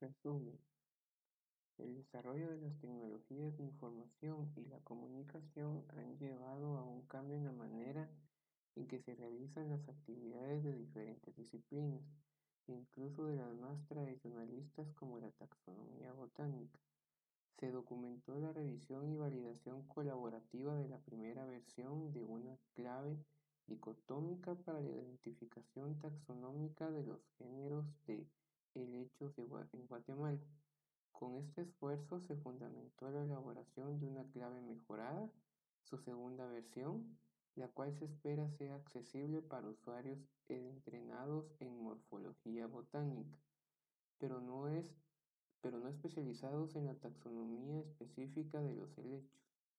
Resumen: el desarrollo de las tecnologías de información y la comunicación han llevado a un cambio en la manera en que se realizan las actividades de diferentes disciplinas, incluso de las más tradicionalistas como la taxonomía botánica. Se documentó la revisión y validación colaborativa de la primera versión de una clave dicotómica para la identificación taxonómica de los géneros de helechos en Guatemala. Con este esfuerzo se fundamentó la elaboración de una clave mejorada, su segunda versión, la cual se espera sea accesible para usuarios entrenados en morfología botánica, pero no es pero no especializados en la taxonomía específica de los helechos.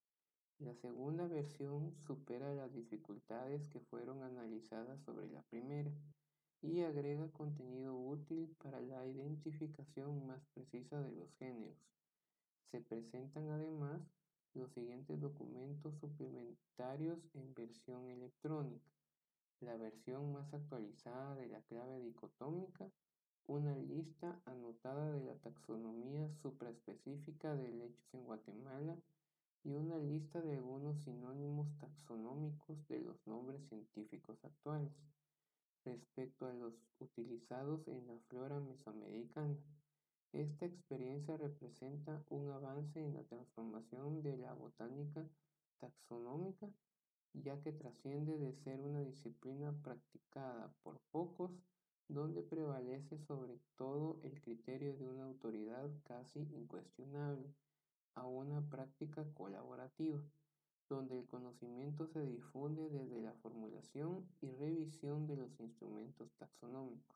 La segunda versión supera las dificultades que fueron analizadas sobre la primera y agrega contenido útil para la identificación más precisa de los géneros. Se presentan además los siguientes documentos suplementarios en versión electrónica: la versión más actualizada de la clave dicotómica, una lista anotada de la taxonomía supraespecífica de helechos en Guatemala y una lista de algunos sinónimos taxonómicos de los nombres científicos actuales respecto a los utilizados en la flora mesoamericana. Esta experiencia representa un avance en la transformación de la botánica taxonómica, ya que trasciende de ser una disciplina practicada por pocos, donde prevalece sobre todo el criterio de una autoridad casi incuestionable, a una práctica colaborativa, donde el conocimiento se difunde desde la formulación y revisión de los instrumentos taxonómicos.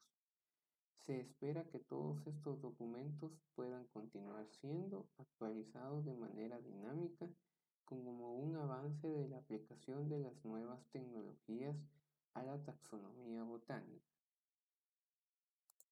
Se espera que todos estos documentos puedan continuar siendo actualizados de manera dinámica como un avance de la aplicación de las nuevas tecnologías a la taxonomía botánica.